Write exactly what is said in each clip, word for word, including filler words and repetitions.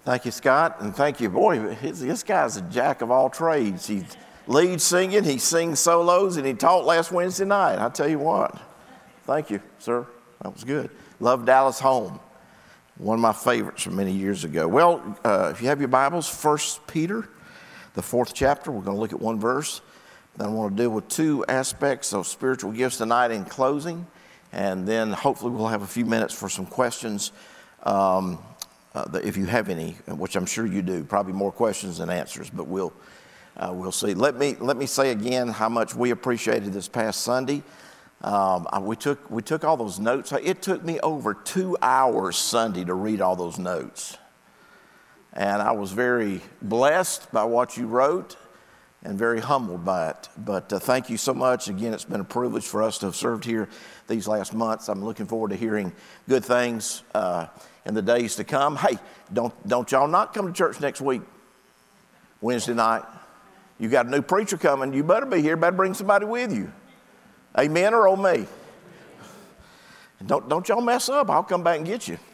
Thank you, Scott, and thank you. Boy, his, this guy's a jack of all trades. He leads singing, he sings solos, and he taught last Wednesday night. I tell you what, thank you, sir. That was good. Love Dallas Home, one of my favorites from many years ago. Well, uh, if you have your Bibles, First Peter, the fourth chapter, we're going to look at one verse. Then I want to deal with two aspects of spiritual gifts tonight in closing, and then hopefully we'll have a few minutes for some questions. Um, Uh, if you have any, which I'm sure you do, probably more questions than answers, but we'll uh, we'll see. Let me let me say again how much we appreciated this past Sunday. Um, I, we took we took all those notes. It took me over two hours Sunday to read all those notes, and I was very blessed by what you wrote, and very humbled by it. But uh, thank you so much. Again, it's been a privilege for us to have served here these last months. I'm looking forward to hearing good things Uh, in the days to come. Hey, don't don't y'all not come to church next week, Wednesday night. You got a new preacher coming. You better be here. Better bring somebody with you. Amen or oh me. Don't don't y'all mess up. I'll come back and get you.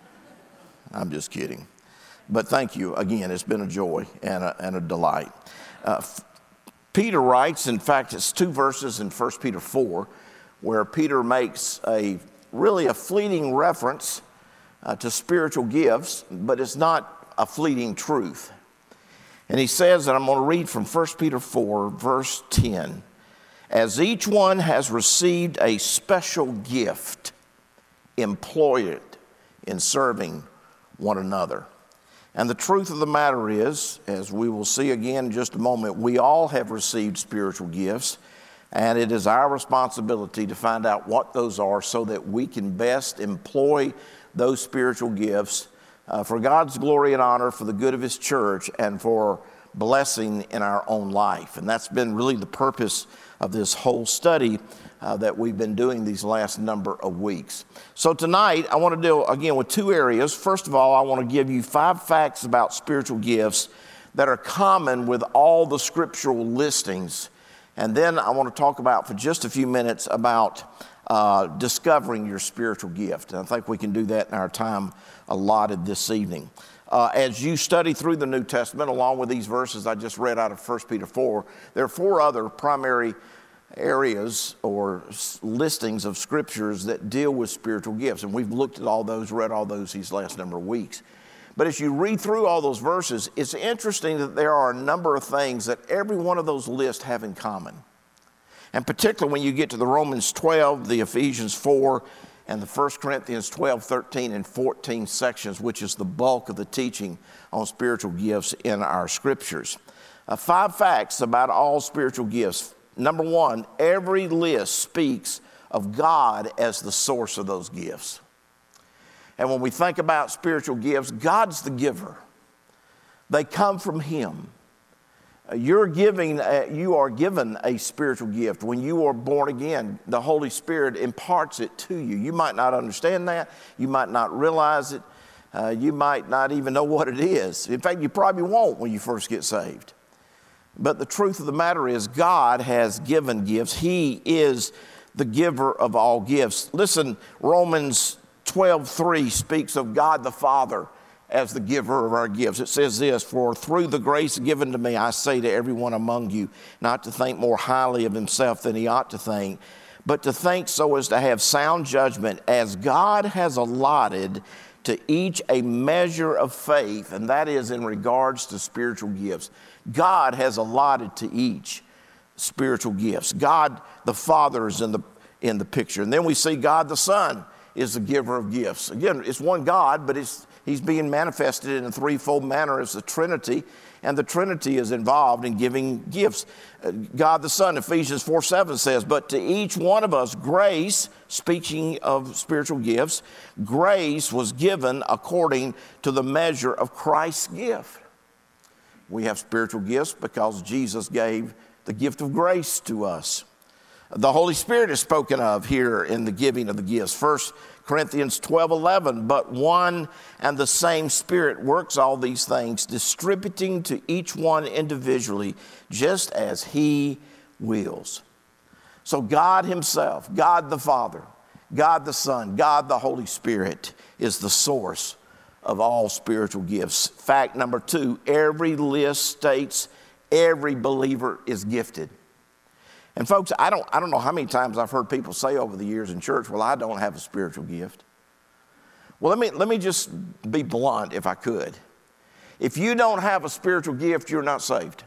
I'm just kidding. But thank you again. It's been a joy and a, and a delight. Uh, Peter writes, in fact, it's two verses in First Peter four, where Peter makes a really a fleeting reference Uh, to spiritual gifts, but it's not a fleeting truth. And he says, and I'm going to read from First Peter four, verse ten, as each one has received a special gift, employ it in serving one another. And the truth of the matter is, as we will see again in just a moment, we all have received spiritual gifts, and it is our responsibility to find out what those are so that we can best employ those spiritual gifts uh, for God's glory and honor, for the good of His church, and for blessing in our own life. And that's been really the purpose of this whole study uh, that we've been doing these last number of weeks. So tonight, I want to deal again with two areas. First of all, I want to give you five facts about spiritual gifts that are common with all the scriptural listings. And then I want to talk about for just a few minutes about Uh, discovering your spiritual gift. And I think we can do that in our time allotted this evening. Uh, as you study through the New Testament, along with these verses I just read out of First Peter four, there are four other primary areas or listings of scriptures that deal with spiritual gifts. And we've looked at all those, read all those these last number of weeks. But as you read through all those verses, it's interesting that there are a number of things that every one of those lists have in common. And particularly when you get to the Romans twelve, the Ephesians four, and the First Corinthians twelve, thirteen, and fourteen sections, which is the bulk of the teaching on spiritual gifts in our scriptures. Uh, five facts about all spiritual gifts. Number one, every list speaks of God as the source of those gifts. And when we think about spiritual gifts, God's the giver. They come from Him. You're giving, uh, you are given a spiritual gift. When you are born again, the Holy Spirit imparts it to you. You might not understand that. You might not realize it. Uh, you might not even know what it is. In fact, you probably won't when you first get saved. But the truth of the matter is, God has given gifts. He is the giver of all gifts. Listen, Romans twelve three speaks of God the Father as the giver of our gifts. It says this, for through the grace given to me, I say to everyone among you, not to think more highly of himself than he ought to think, but to think so as to have sound judgment, as God has allotted to each a measure of faith, and that is in regards to spiritual gifts. God has allotted to each spiritual gifts. God the Father is in the, in the picture. And then we see God the Son is the giver of gifts. Again, it's one God, but it's He's being manifested in a threefold manner as the Trinity, and the Trinity is involved in giving gifts. Uh, God the Son, Ephesians four seven says, but to each one of us grace, speaking of spiritual gifts, grace was given according to the measure of Christ's gift. We have spiritual gifts because Jesus gave the gift of grace to us. The Holy Spirit is spoken of here in the giving of the gifts. First Corinthians twelve eleven, but one and the same Spirit works all these things, distributing to each one individually, just as He wills. So God Himself, God the Father, God the Son, God the Holy Spirit is the source of all spiritual gifts. Fact number two, every list states every believer is gifted. And folks, I don't, I don't know how many times I've heard people say over the years in church, well, I don't have a spiritual gift. Well, let me, let me just be blunt if I could. If you don't have a spiritual gift, you're not saved.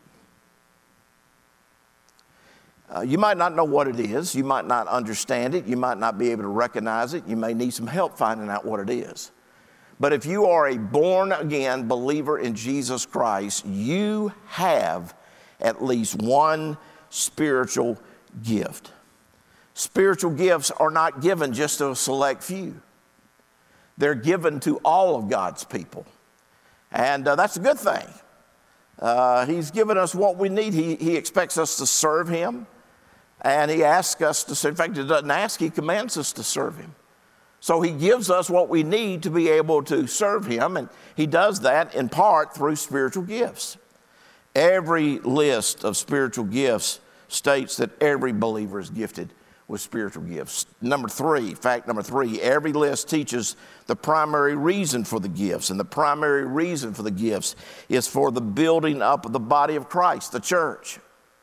Uh, you might not know what it is. You might not understand it. You might not be able to recognize it. You may need some help finding out what it is. But if you are a born-again believer in Jesus Christ, you have at least one spiritual gift. Spiritual gifts are not given just to a select few. They're given to all of God's people. And uh, that's a good thing. Uh, he's given us what we need. He, he expects us to serve Him. And He asks us to serve. In fact, He doesn't ask, He commands us to serve Him. So He gives us what we need to be able to serve Him. And He does that in part through spiritual gifts. Every list of spiritual gifts states that every believer is gifted with spiritual gifts. Number three, fact number three, every list teaches the primary reason for the gifts. And the primary reason for the gifts is for the building up of the body of Christ, the church.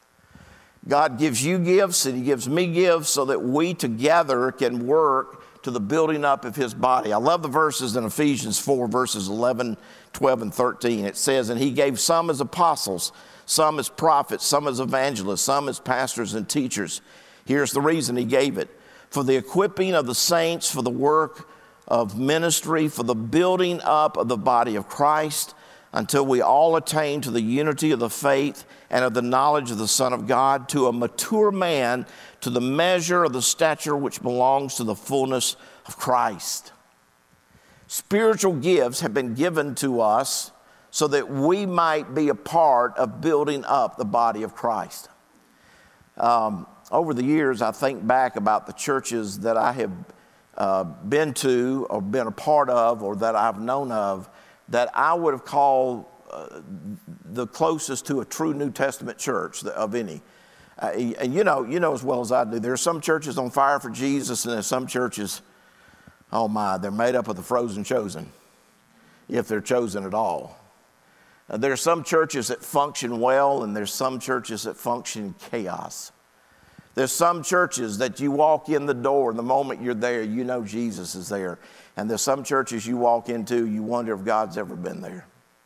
God gives you gifts and He gives me gifts so that we together can work to the building up of His body. I love the verses in Ephesians four, verses eleven, twelve, and thirteen. It says, and He gave some as apostles, some as prophets, some as evangelists, some as pastors and teachers. Here's the reason He gave it. For the equipping of the saints, for the work of ministry, for the building up of the body of Christ, until we all attain to the unity of the faith and of the knowledge of the Son of God, to a mature man, to the measure of the stature which belongs to the fullness of Christ. Spiritual gifts have been given to us so that we might be a part of building up the body of Christ. Um, over the years, I think back about the churches that I have uh, been to or been a part of or that I've known of that I would have called uh, the closest to a true New Testament church of any. Uh, and you know, you know as well as I do, there are some churches on fire for Jesus, and there's some churches, oh my, they're made up of the frozen chosen, if they're chosen at all. Uh, there are some churches that function well, and there's some churches that function in chaos. There's some churches that you walk in the door, and the moment you're there, you know Jesus is there. And there's some churches you walk into, you wonder if God's ever been there.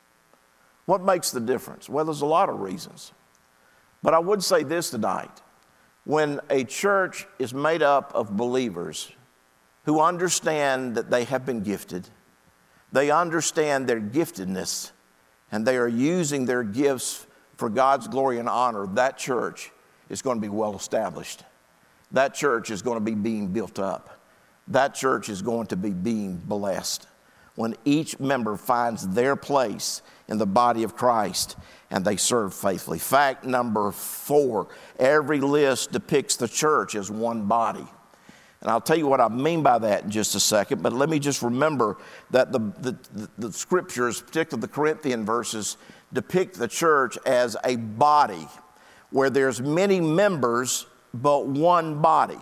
What makes the difference? Well, there's a lot of reasons. But I would say this tonight. When a church is made up of believers who understand that they have been gifted, they understand their giftedness, and they are using their gifts for God's glory and honor, that church is going to be well established. That church is going to be being built up. That church is going to be being blessed when each member finds their place in the body of Christ and they serve faithfully. Fact number four, every list depicts the church as one body. And I'll tell you what I mean by that in just a second, but let me just remember that the, the, the, the scriptures, particularly the Corinthian verses, depict the church as a body where there's many members but one body.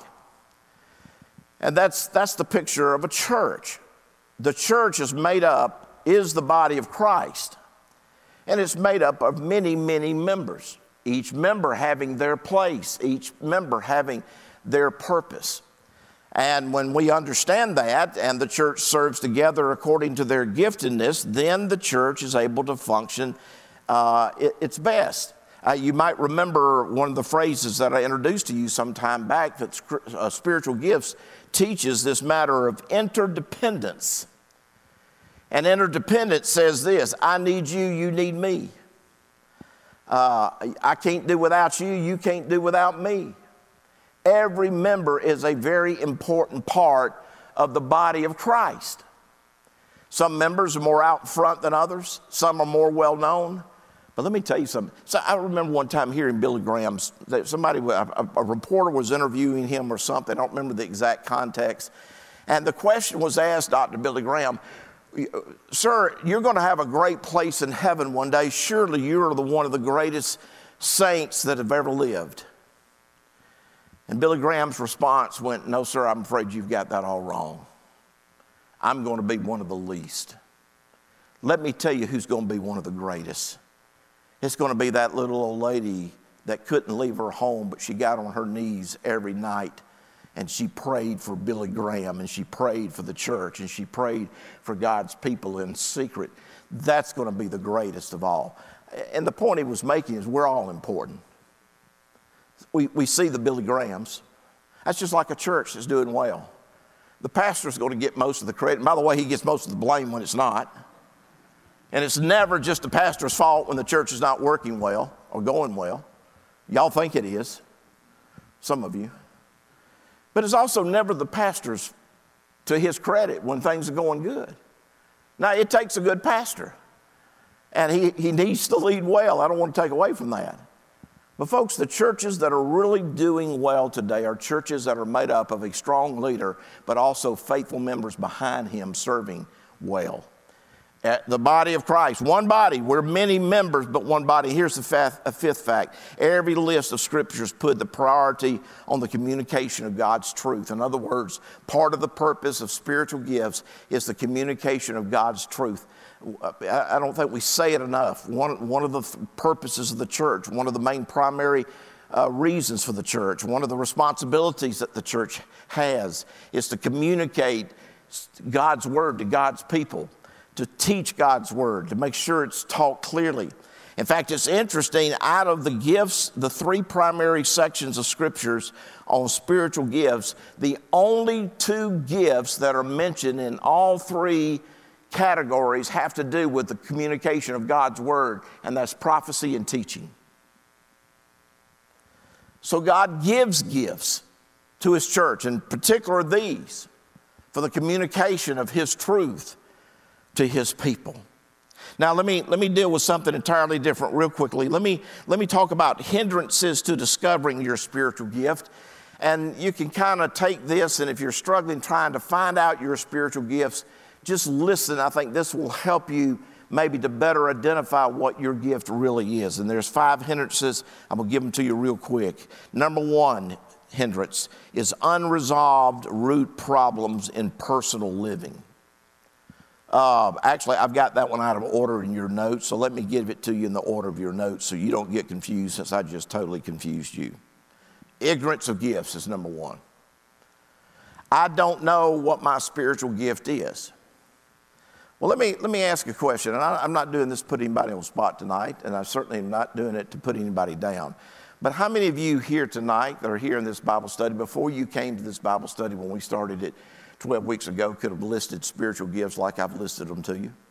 And that's, that's the picture of a church. The church is made up, is the body of Christ. And it's made up of many, many members. Each member having their place, each member having their purpose. And when we understand that and the church serves together according to their giftedness, then the church is able to function uh, it, its best. Uh, you might remember one of the phrases that I introduced to you some time back that uh, spiritual gifts teaches this matter of interdependence. And interdependence says this: I need you, you need me. Uh, I can't do without you, you can't do without me. Every member is a very important part of the body of Christ. Some members are more out front than others. Some are more well known. But let me tell you something. So I remember one time hearing Billy Graham's, somebody, a, a reporter was interviewing him or something. I don't remember the exact context. And the question was asked, Doctor Billy Graham, sir, you're going to have a great place in heaven one day. Surely you're the one of the greatest saints that have ever lived. And Billy Graham's response went, no, sir, I'm afraid you've got that all wrong. I'm going to be one of the least. Let me tell you who's going to be one of the greatest. It's going to be that little old lady that couldn't leave her home, but she got on her knees every night and she prayed for Billy Graham, and she prayed for the church, and she prayed for God's people in secret. That's going to be the greatest of all. And the point he was making is we're all important. We, we see the Billy Grahams. That's just like a church that's doing well. The pastor's going to get most of the credit. And by the way, he gets most of the blame when it's not. And it's never just the pastor's fault when the church is not working well or going well. Y'all think it is, some of you. But it's also never the pastor's, to his credit, when things are going good. Now, it takes a good pastor, and he, he needs to lead well. I don't want to take away from that. But folks, the churches that are really doing well today are churches that are made up of a strong leader, but also faithful members behind him serving well. At the body of Christ, one body, we're many members, but one body. Here's the fact, a fifth fact. Every list of scriptures put the priority on the communication of God's truth. In other words, part of the purpose of spiritual gifts is the communication of God's truth. I don't think we say it enough. One, one of the purposes of the church, one of the main primary uh, reasons for the church, one of the responsibilities that the church has is to communicate God's word to God's people, to teach God's word, to make sure it's taught clearly. In fact, it's interesting, out of the gifts, the three primary sections of scriptures on spiritual gifts, the only two gifts that are mentioned in all three categories have to do with the communication of God's word, and that's prophecy and teaching. So God gives gifts to his church, in particular these, for the communication of his truth to his people. Now let me let me deal with something entirely different real quickly. Let me let me talk about hindrances to discovering your spiritual gift. And you can kind of take this, and if you're struggling trying to find out your spiritual gifts, just listen. I think this will help you maybe to better identify what your gift really is. And there's five hindrances. I'm going to give them to you real quick. Number one hindrance is unresolved root problems in personal living. Uh, actually, I've got that one out of order in your notes, so let me give it to you in the order of your notes so you don't get confused, since I just totally confused you. Ignorance of gifts is number one. I don't know what my spiritual gift is. Well, let me, let me ask a question, and I, I'm not doing this to put anybody on the spot tonight, and I certainly am not doing it to put anybody down. But how many of you here tonight that are here in this Bible study, before you came to this Bible study when we started it twelve weeks ago, could have listed spiritual gifts like I've listed them to you?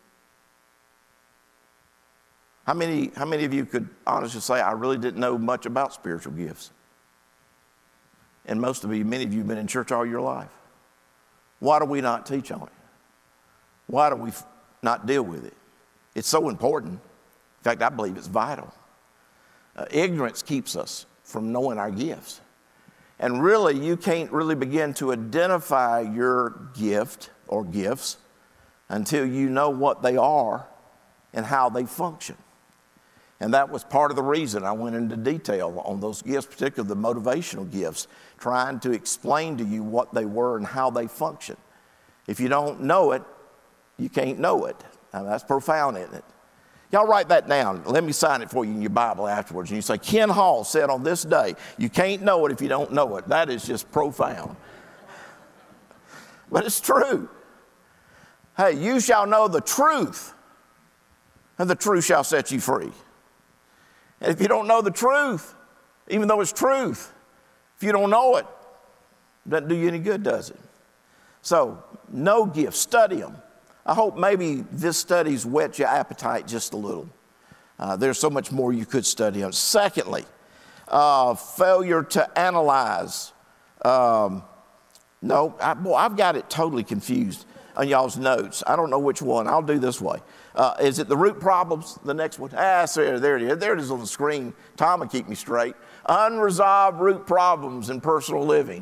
How many, how many of you could honestly say, I really didn't know much about spiritual gifts? And most of you, many of you have been in church all your life. Why do we not teach on it? Why do we not deal with it? It's so important. In fact, I believe it's vital. Uh, ignorance keeps us from knowing our gifts. And really, you can't really begin to identify your gift or gifts until you know what they are and how they function. And that was part of the reason I went into detail on those gifts, particularly the motivational gifts, trying to explain to you what they were and how they function. If you don't know it, you can't know it. Now, that's profound, isn't it? Y'all write that down. Let me sign it for you in your Bible afterwards. And you say, Ken Hall said on this day, you can't know it if you don't know it. That is just profound. But it's true. Hey, you shall know the truth, and the truth shall set you free. And if you don't know the truth, even though it's truth, if you don't know it, it doesn't do you any good, does it? So, know gifts, study them. I hope maybe this study's whet your appetite just a little. Uh, there's so much more you could study on. Secondly, uh, failure to analyze. Um, no, I, boy, I've got it totally confused on y'all's notes. I don't know which one. I'll do this way. Uh, is it the root problems, the next one? Ah, there, there it is. There it is on the screen. Tom will keep me straight. Unresolved root problems in personal living.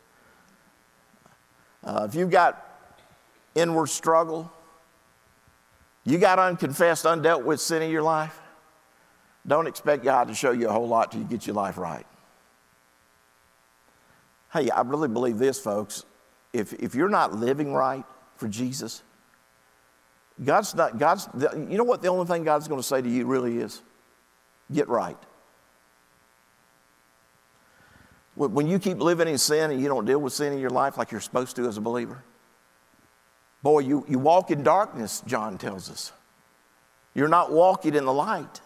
Uh, if you've got inward struggle, you got unconfessed, undealt with sin in your life, don't expect God to show you a whole lot till you get your life right. Hey, I really believe this, folks. If, if you're not living right for Jesus, God's not, God's, you know what the only thing God's going to say to you really is? Get right. When you keep living in sin and you don't deal with sin in your life like you're supposed to as a believer, boy, you, you walk in darkness, John tells us. You're not walking in the light.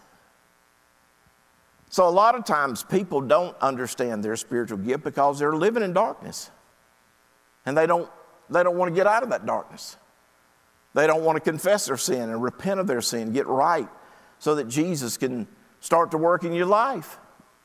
So a lot of times people don't understand their spiritual gift because they're living in darkness. And they don't, they don't want to get out of that darkness. They don't want to confess their sin and repent of their sin, get right, so that Jesus can start to work in your life.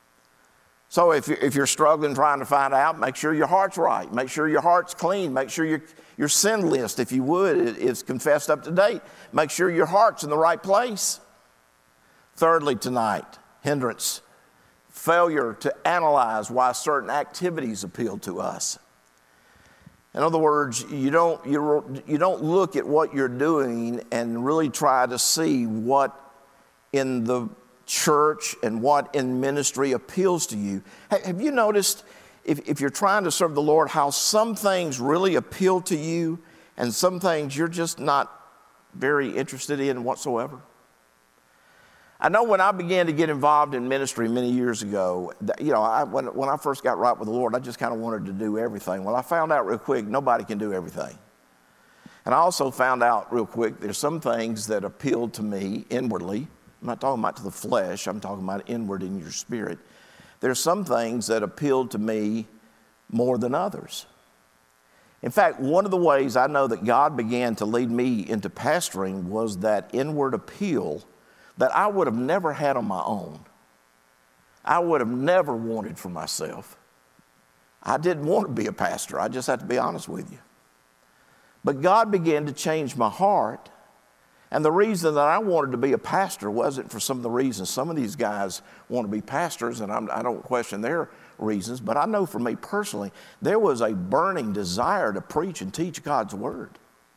So if you're, if you're struggling trying to find out, make sure your heart's right. Make sure your heart's clean. Make sure your, your sin list, if you would, is confessed up to date. Make sure your heart's in the right place. Thirdly tonight, hindrance, failure to analyze why certain activities appeal to us. In other words, you don't, you, you don't look at what you're doing and really try to see what in the church and what in ministry appeals to you. Have you noticed, if, if you're trying to serve the Lord, how some things really appeal to you and some things you're just not very interested in whatsoever? I know when I began to get involved in ministry many years ago, you know, I, when, when I first got right with the Lord, I just kind of wanted to do everything. Well, I found out real quick, nobody can do everything. And I also found out real quick, there's some things that appealed to me inwardly. I'm not talking about to the flesh, I'm talking about inward in your spirit. There's some things that appealed to me more than others. In fact, one of the ways I know that God began to lead me into pastoring was that inward appeal that I would have never had on my own. I would have never wanted for myself. I didn't want to be a pastor. I just have to be honest with you. But God began to change my heart. And the reason that I wanted to be a pastor wasn't for some of the reasons. Some of these guys want to be pastors, and I'm, I don't question their reasons. But I know for me personally, there was a burning desire to preach and teach God's word.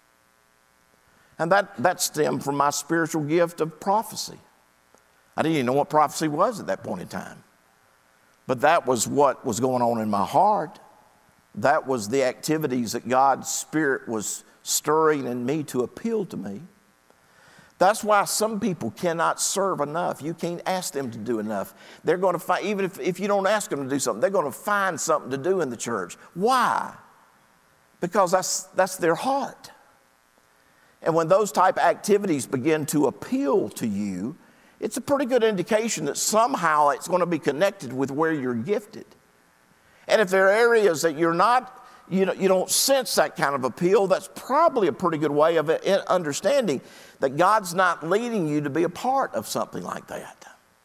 And that, that stemmed from my spiritual gift of prophecy. I didn't even know what prophecy was at that point in time. But that was what was going on in my heart. That was the activities that God's Spirit was stirring in me to appeal to me. That's why some people cannot serve enough. You can't ask them to do enough. They're going to find, even if, if you don't ask them to do something, they're going to find something to do in the church. Why? Because that's, that's their heart. And when those type of activities begin to appeal to you, it's a pretty good indication that somehow it's going to be connected with where you're gifted. And if there are areas that you're not, you know, you don't sense that kind of appeal, that's probably a pretty good way of understanding that God's not leading you to be a part of something like that.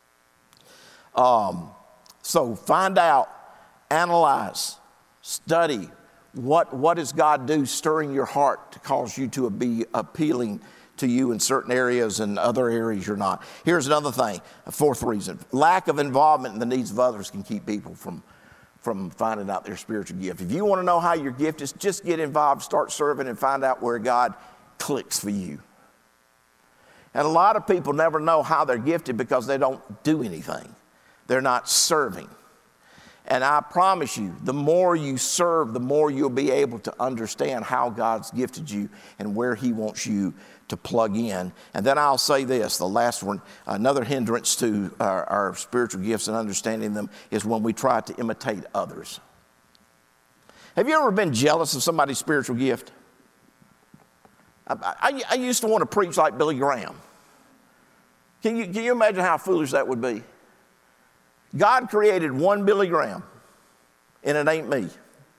Um, so find out, analyze, study. What, what does God do stirring your heart to cause you to be appealing to you in certain areas and other areas you're not? Here's another thing, a fourth reason. Lack of involvement in the needs of others can keep people from, from finding out their spiritual gift. If you want to know how your gift is, just get involved, start serving, and find out where God clicks for you. And a lot of people never know how they're gifted because they don't do anything. They're not serving. And I promise you, the more you serve, the more you'll be able to understand how God's gifted you and where He wants you to plug in. And then I'll say this, the last one, another hindrance to our, our spiritual gifts and understanding them is when we try to imitate others. Have you ever been jealous of somebody's spiritual gift? I, I, I used to want to preach like Billy Graham. Can you, can you imagine how foolish that would be? God created one Billy Graham, and it ain't me.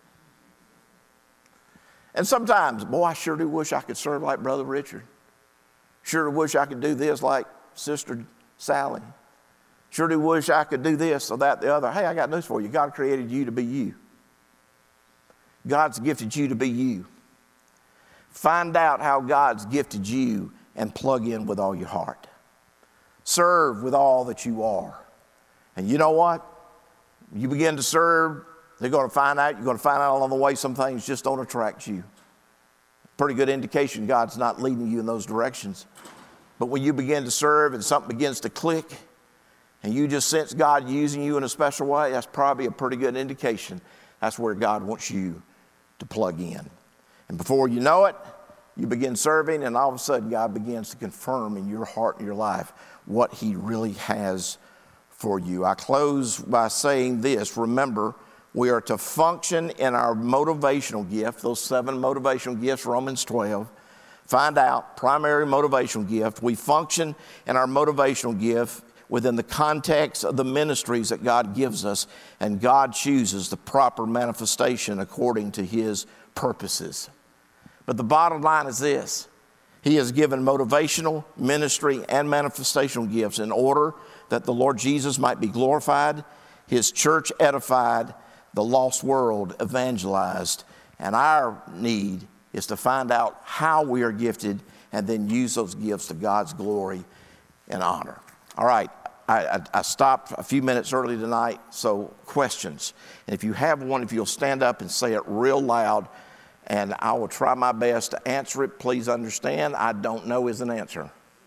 And sometimes, boy, I sure do wish I could serve like Brother Richard. Sure do wish I could do this like Sister Sally. Sure do wish I could do this or that, the other. Hey, I got news for you. God created you to be you. God's gifted you to be you. Find out how God's gifted you and plug in with all your heart. Serve with all that you are. And you know what? You begin to serve, they're going to find out, you're going to find out along the way some things just don't attract you. Pretty good indication God's not leading you in those directions. But when you begin to serve and something begins to click and you just sense God using you in a special way, that's probably a pretty good indication that's where God wants you to plug in. And before you know it, You begin serving, and all of a sudden God begins to confirm in your heart and your life what he really has for you. I close by saying this. Remember, we are to function in our motivational gift, those seven motivational gifts, Romans twelve. Find out, primary motivational gift. We function in our motivational gift within the context of the ministries that God gives us, and God chooses the proper manifestation according to his purposes. But the bottom line is this: he has given motivational, ministry, and manifestational gifts in order that the Lord Jesus might be glorified, his church edified, the lost world evangelized. And our need is to find out how we are gifted and then use those gifts to God's glory and honor. All right, I, I, I stopped a few minutes early tonight, so questions. And if you have one, if you'll stand up and say it real loud, and I will try my best to answer it. Please understand, I don't know is an answer.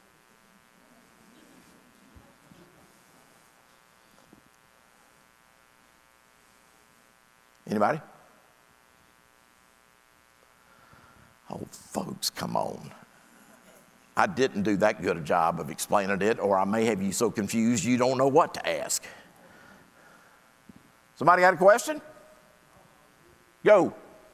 Anybody? Oh, folks, come on. I didn't do that good a job of explaining it, or I may have you so confused you don't know what to ask. Somebody got a question? Go.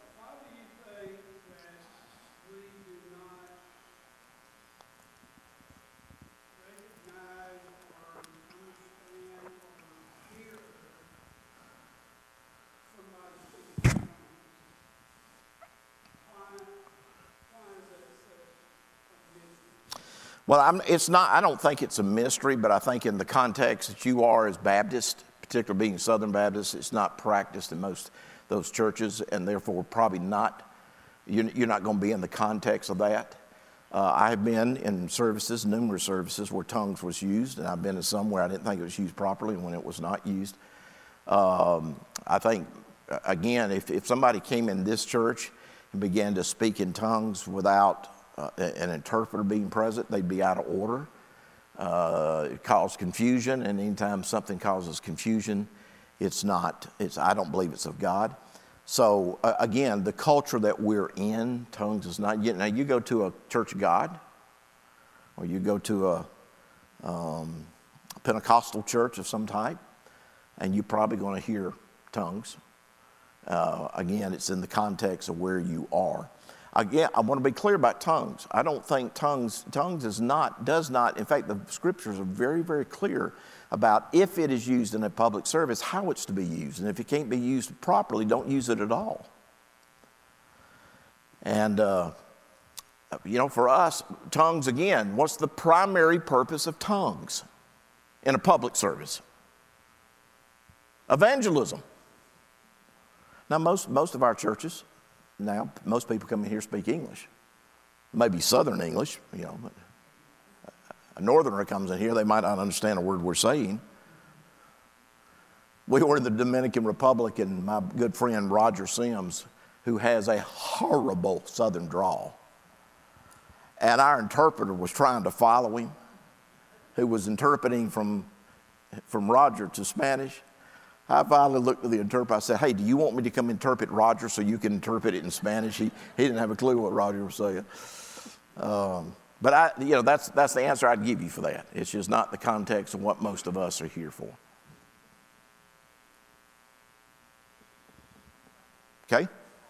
Well, I'm, it's not, I don't think it's a mystery, but I think in the context that you are as Baptist, particularly being Southern Baptist, it's not practiced in most those churches, and therefore probably not, you're, you're not going to be in the context of that. Uh, I have been in services, numerous services, where tongues was used, and I've been in some where I didn't think it was used properly when it was not used. Um, I think, again, if, if somebody came in this church and began to speak in tongues without Uh, an interpreter being present, they'd be out of order. Uh, it caused confusion, and anytime something causes confusion, it's not, it's, I don't believe it's of God. So uh, again, the culture that we're in, tongues is not yet. Now you go to a Church of God, or you go to a um, Pentecostal church of some type, and you're probably going to hear tongues. Uh, again, it's in the context of where you are. Again, I want to be clear about tongues. I don't think tongues, tongues is not, does not, in fact, the scriptures are very, very clear about if it is used in a public service, how it's to be used. And if it can't be used properly, don't use it at all. And, uh, you know, for us, tongues, again, what's the primary purpose of tongues in a public service? Evangelism. Now, most, most of our churches, now, most people come in here speak English, maybe Southern English, you know, but a Northerner comes in here, they might not understand a word we're saying. We were in the Dominican Republic, and my good friend Roger Sims, who has a horrible Southern drawl, and our interpreter was trying to follow him, who was interpreting from, from Roger to Spanish. I finally looked at the interpreter. I said, hey, do you want me to come interpret Roger so you can interpret it in Spanish? He, he didn't have a clue what Roger was saying. Um, but, I, you know, that's, that's the answer I'd give you for that. It's just not the context of what most of us are here for. Okay?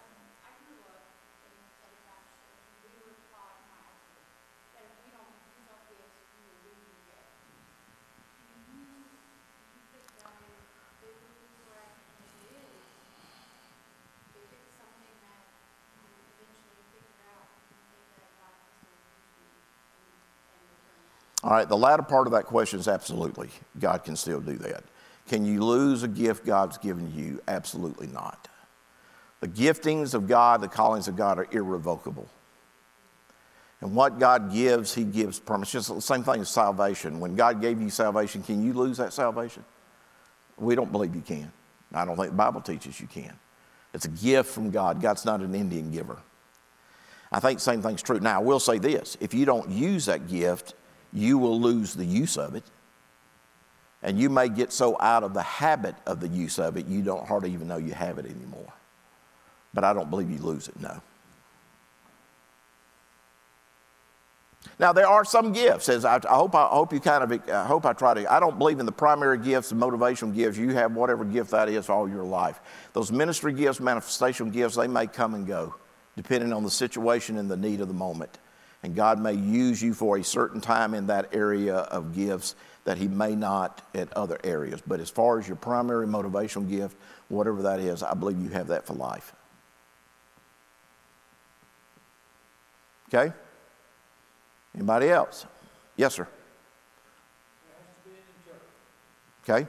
All right, the latter part of that question is absolutely. God can still do that. Can you lose a gift God's given you? Absolutely not. The giftings of God, the callings of God are irrevocable. And what God gives, he gives permanently. It's just the same thing as salvation. When God gave you salvation, can you lose that salvation? We don't believe you can. I don't think the Bible teaches you can. It's a gift from God. God's not an Indian giver. I think the same thing's true. Now, I will say this. If you don't use that gift, you will lose the use of it. And you may get so out of the habit of the use of it, you don't hardly even know you have it anymore. But I don't believe you lose it, no. Now, there are some gifts. As I, I hope I, I hope you kind of, I hope I try to, I don't believe in the primary gifts and motivational gifts. You have whatever gift that is all your life. Those ministry gifts, manifestational gifts, they may come and go, depending on the situation and the need of the moment. And God may use you for a certain time in that area of gifts that he may not at other areas. But as far as your primary motivational gift, whatever that is, I believe you have that for life. Okay? Anybody else? Yes, sir. Okay.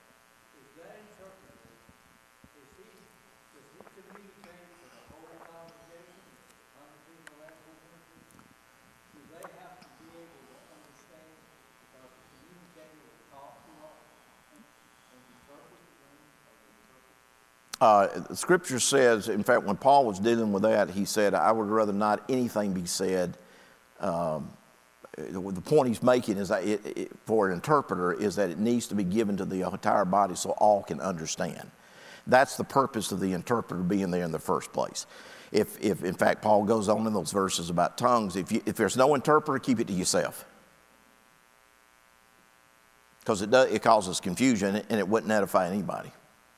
Uh, the scripture says, in fact, when Paul was dealing with that, he said, I would rather not anything be said. Um, the point he's making is that it, it, for an interpreter is that it needs to be given to the entire body so all can understand. That's the purpose of the interpreter being there in the first place. If, if in fact, Paul goes on in those verses about tongues, if, you, if there's no interpreter, keep it to yourself. Because it, does, it causes confusion and it wouldn't edify anybody.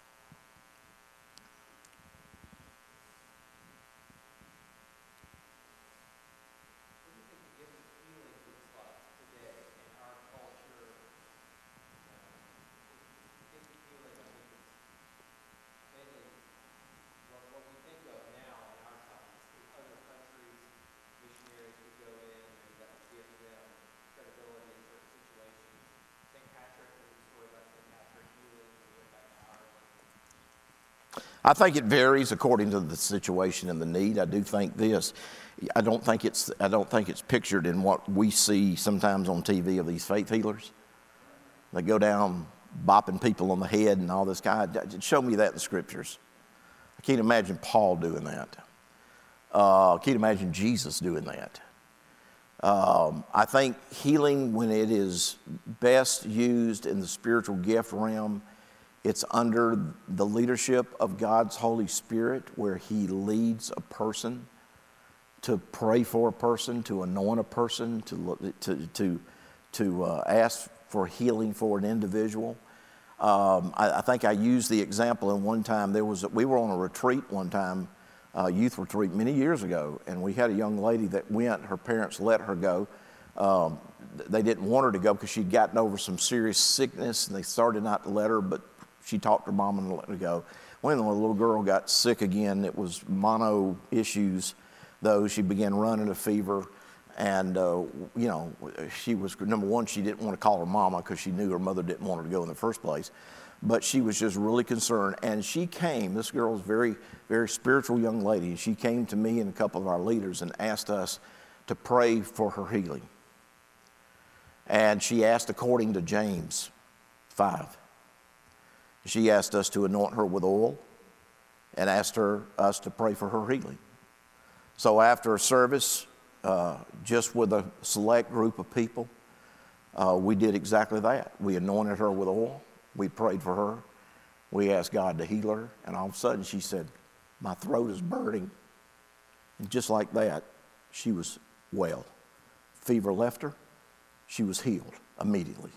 I think it varies according to the situation and the need. I do think this. I don't think it's. I don't think it's pictured in what we see sometimes on T V of these faith healers. They go down bopping people on the head and all this kind of. Show me that in the scriptures. I can't imagine Paul doing that. Uh, I can't imagine Jesus doing that. Um, I think healing, when it is best used in the spiritual gift realm, it's under the leadership of God's Holy Spirit, where he leads a person to pray for a person, to anoint a person, to, to, to, to uh, ask for healing for an individual. Um, I, I think I used the example in one time. There was, we were on a retreat one time, uh, youth retreat many years ago, and we had a young lady that went. Her parents let her go. Um, they didn't want her to go because she'd gotten over some serious sickness, and they started not to let her, but she talked to her mom and let her go. When the little girl got sick again, it was mono issues, though. She began running a fever, and, uh, you know, she was, number one, she didn't want to call her mama because she knew her mother didn't want her to go in the first place. But she was just really concerned, and she came, this girl was a very, very spiritual young lady. She came to me and a couple of our leaders and asked us to pray for her healing. And she asked according to James five. She asked us to anoint her with oil and asked her, us to pray for her healing. So after a service, uh, just with a select group of people, uh, we did exactly that. We anointed her with oil. We prayed for her. We asked God to heal her. And all of a sudden she said, my throat is burning. And just like that, she was well. Fever left her. She was healed immediately.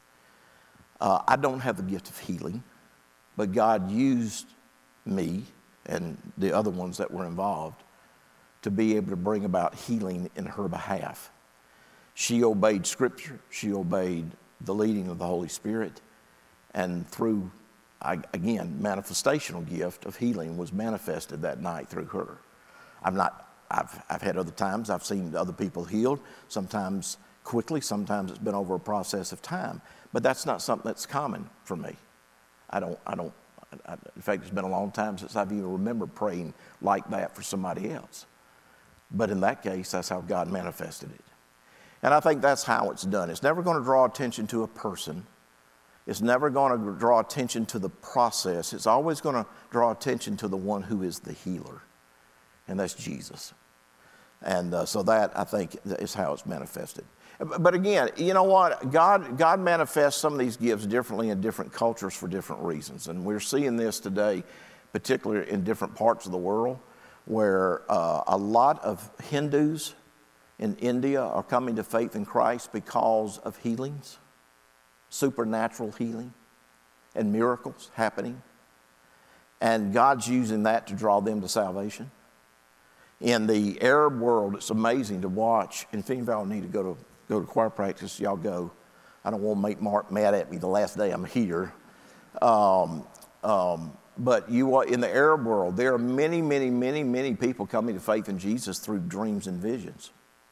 Uh, I don't have the gift of healing, but God used me and the other ones that were involved to be able to bring about healing in her behalf. She obeyed Scripture. She obeyed the leading of the Holy Spirit. And through, I, again, manifestational gift of healing was manifested that night through her. I'm not, I've, I've had other times I've seen other people healed, sometimes quickly, sometimes it's been over a process of time. But that's not something that's common for me. I don't, I don't, I, in fact, it's been a long time since I've even remembered praying like that for somebody else. But in that case, that's how God manifested it. And I think that's how it's done. It's never going to draw attention to a person. It's never going to draw attention to the process. It's always going to draw attention to the one who is the healer, and that's Jesus. And uh, so that, I think, is how it's manifested. But again, you know what? God, God manifests some of these gifts differently in different cultures for different reasons. And we're seeing this today, particularly in different parts of the world, where uh, a lot of Hindus in India are coming to faith in Christ because of healings, supernatural healing, and miracles happening. And God's using that to draw them to salvation. In the Arab world, it's amazing to watch. And if any of y'all need to go to go to choir practice, y'all go. I don't want to make Mark mad at me the last day I'm here. Um, um, but you are, in the Arab world, there are many, many, many, many people coming to faith in Jesus through dreams and visions.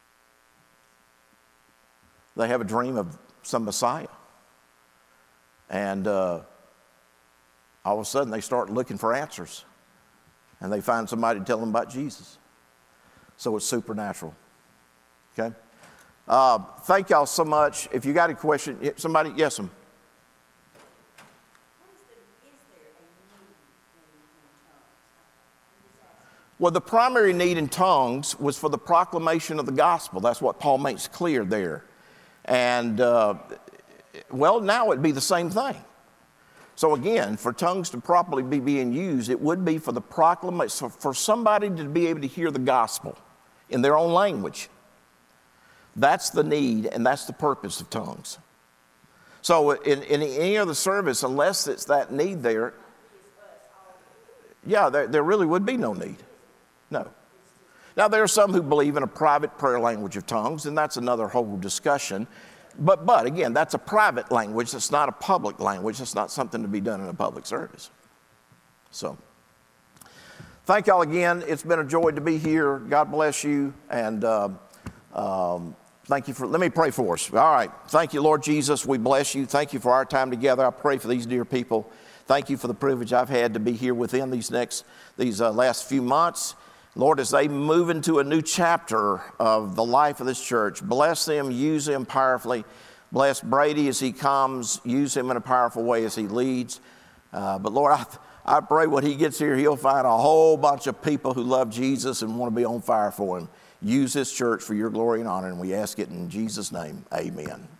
They have a dream of some Messiah. And uh, all of a sudden they start looking for answers. And they find somebody to tell them about Jesus. So it's supernatural. Okay? Uh, thank y'all so much. If you got a question, somebody, yes, ma'am. Well, the primary need in tongues was for the proclamation of the gospel. That's what Paul makes clear there. And, uh, well, now it'd be the same thing. So again, for tongues to properly be being used, it would be for the proclamation, so for somebody to be able to hear the gospel in their own language. That's the need, and that's the purpose of tongues. So in, in any other service, unless it's that need there, yeah, there, there really would be no need. No. Now, there are some who believe in a private prayer language of tongues, and that's another whole discussion. But, but again, that's a private language. That's not a public language. That's not something to be done in a public service. So, thank y'all again. It's been a joy to be here. God bless you. And uh, um, thank you for, let me pray for us. All right. Thank you, Lord Jesus. We bless you. Thank you for our time together. I pray for these dear people. Thank you for the privilege I've had to be here within these next, these uh, last few months. Lord, as they move into a new chapter of the life of this church, bless them, use them powerfully. Bless Brady as he comes, use him in a powerful way as he leads. Uh, but Lord, I, I pray when he gets here, he'll find a whole bunch of people who love Jesus and want to be on fire for him. Use this church for your glory and honor, and we ask it in Jesus' name. Amen.